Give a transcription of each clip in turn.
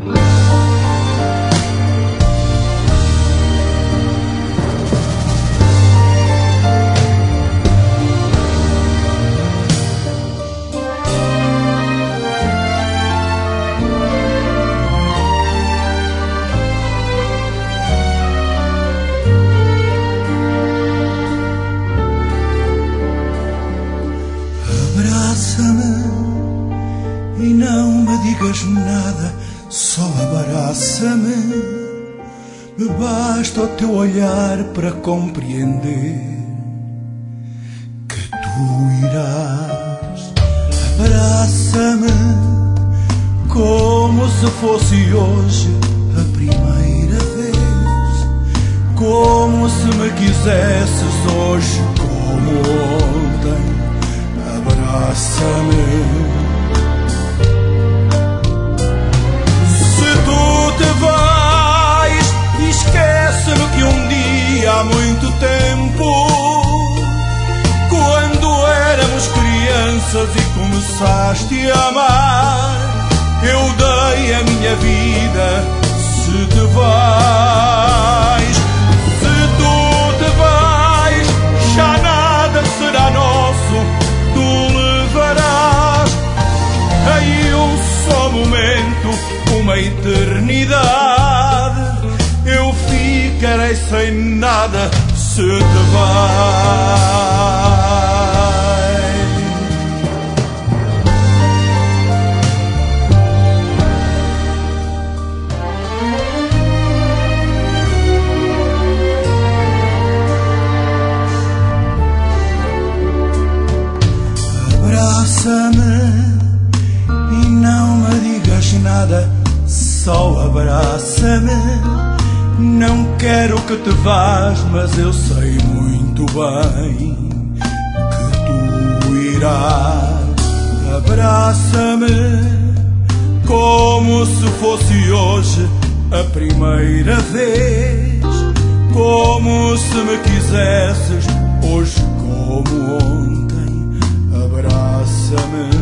Abraça-me e não me digas nada, só abraça-me. Me basta o teu olhar para compreender que tu irás. Abraça-me como se fosse hoje a primeira vez, como se me quisesses hoje como ontem. Abraça-me. Se tu te vais, esquece-me que um dia há muito tempo, quando éramos crianças e começaste a amar, eu dei a minha vida. Se te vais, se tu te vais, já nada será nosso. Tu levarás aí um só momento, uma eternidade. Eu ficarei sem nada se te vais. Abraça-me e não me digas nada, só abraça-me. Não quero que te vás, mas eu sei muito bem que tu irás. Abraça-me como se fosse hoje a primeira vez, como se me quisesses hoje como ontem. Abraça-me.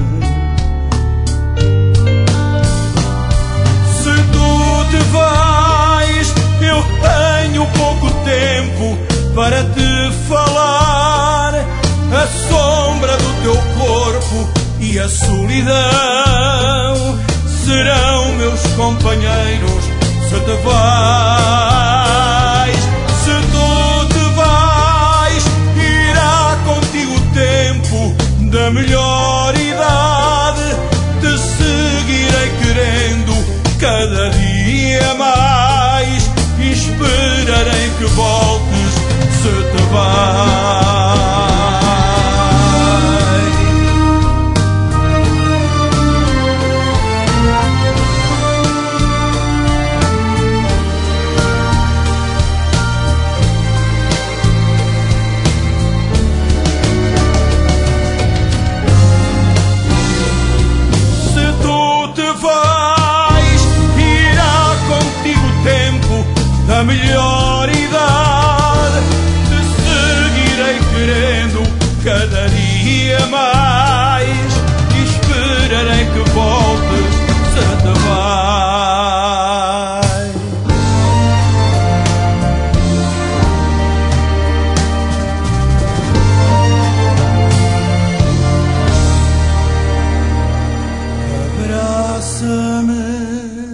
Se tu te vais, eu tenho pouco tempo para te falar. A sombra do teu corpo e a solidão serão meus companheiros se te vais. Se tu te vais, irá contigo o tempo da melhor idade. Te seguirei querendo cada dia mais, e esperarei que voltes se te vais. A melhor idade, te seguirei querendo cada dia mais, e esperarei que voltes se te vais. Abraça-me.